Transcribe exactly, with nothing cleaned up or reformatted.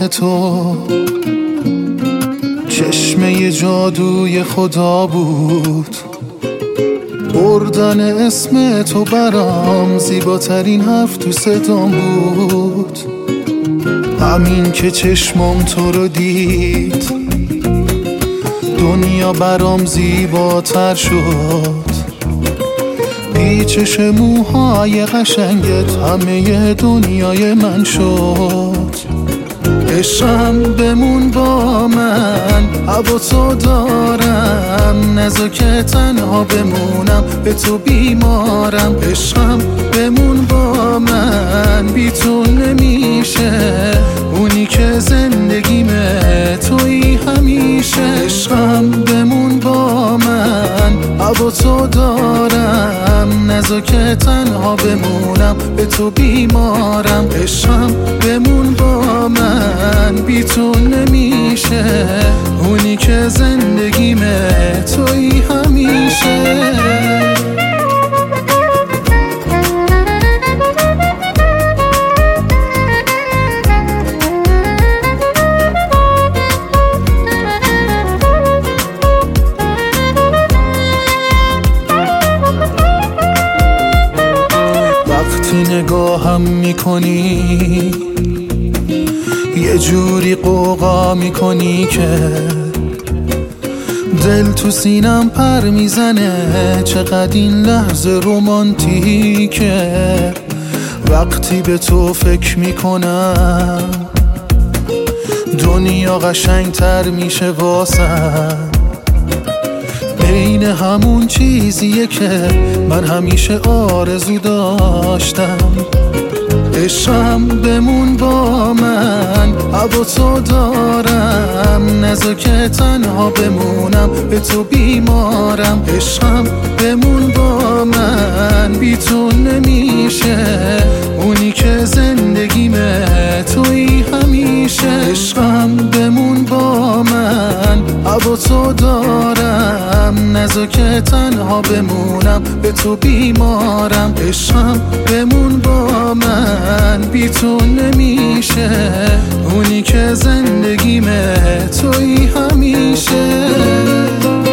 اسم تو چشمه جادوی خدا بود، بردن اسم تو برام زیباترین حرف تو صدام بود. همین که چشمم تو رو دید دنیا برام زیباتر شد. پیچش موهای قشنگت همه دنیای من شد. عشقم بمون با من، هوا تو دارم، نذار که تنها بمونم، به تو بیمارم. عشقم بمون با من، بی تو نمیشه، اونی که زندگیمه تویی همیشه. عشقم بمون با من، هوا تو دارم، نذار که تنها بمونم، به تو بیمارم. عشقم بمون با من، بی تو نمیشه، اونی که زندگیمه تویی همیشه. وقتی نگاهم میکنی یه جوری قوقا میکنی که دل تو سینم پر میزنه. چقدر این لحظه رومانتیکه. وقتی به تو فکر میکنم دنیا قشنگتر میشه واسم. عین همون چیزیه که من همیشه آرزو داشتم. عشقم بمون با من، هوا تو دارم، نذار که تنها بمونم، به تو بیمارم. عشقم بمون با من، بی تو نمیشه، اونی که زندگیمه تویی همیشه. عشقم بمون با من، هوا تو دارم، نذار که تنها بمونم، به تو بیمارم. عشقم بمون با من، بی تو نمیشه، اونی که زندگیمه تویی همیشه.